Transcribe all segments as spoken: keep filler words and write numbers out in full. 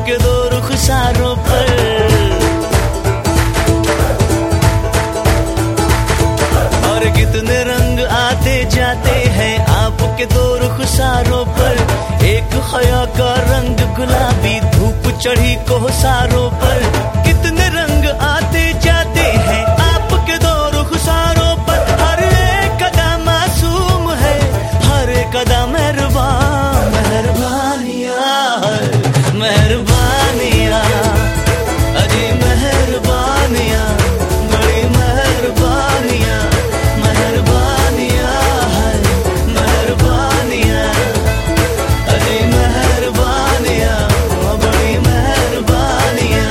आपके दो रुखसारों पर। और कितने रंग आते जाते हैं आपके दो रुखसारों पर। एक हया का रंग गुलाबी, धूप चढ़ी कोहसारों पर। कितने रंग आते जाते हैं आपके दो रुखसारों पर। हर एक कदम मासूम है, हर एक कदम मेहरबान। मेहरबानियां मेहरबानियां अजी मेहरबानियां, बड़ी मेहरबानियां। मेहरबानियां मेहरबानियां अजी मेहरबानियां, बड़ी मेहरबानियां।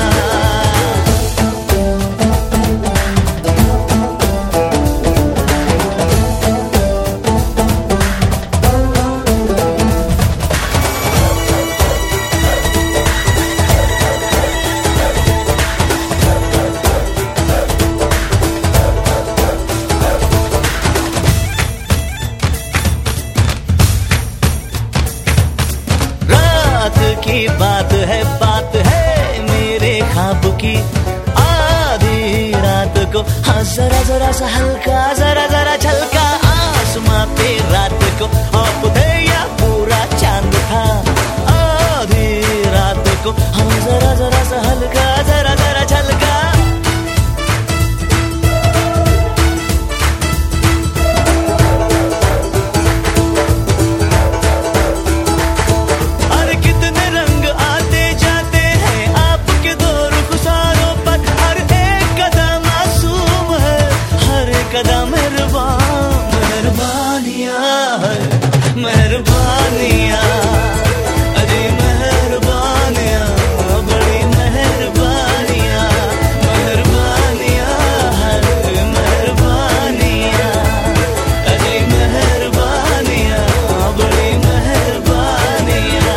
की बात है बात है मेरे ख्वाब की। आधी रात को हाँ जरा जरा सा हल्का, जरा जरा छलका आसमां पे रात को। आप थे या पूरा चांद था? आधी रात को हाँ जरा जरा सा हल्का, जरा जरा छलका। मेहरबानियां अरे मेहरबानियां, बड़ी मेहरबानियां। मेहरबानियां मेहरबानियां अरे मेहरबानियां, बड़ी मेहरबानियां।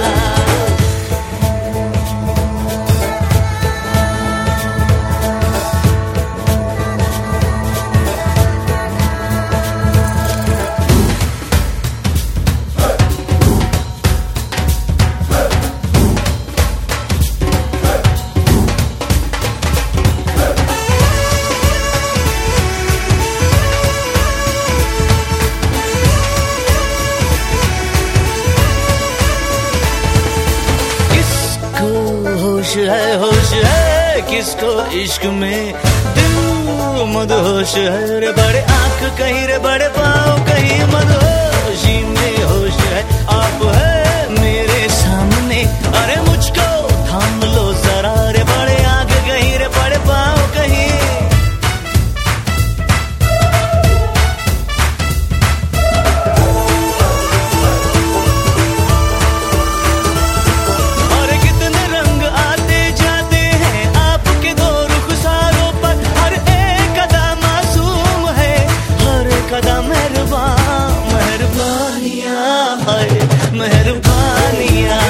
होश है होश है किसको इश्क में, दिल मदहोश है रे। बड़े आंख कहीं रे, बड़े पाँव कहीं, मदहोशी में होश है। आप है मेरे सामने, अरे मुझको थाम लो जरा रे। बड़े आंख कहीं रे, बड़े पाँव कहीं। मेहरबानियां मेहरबानियां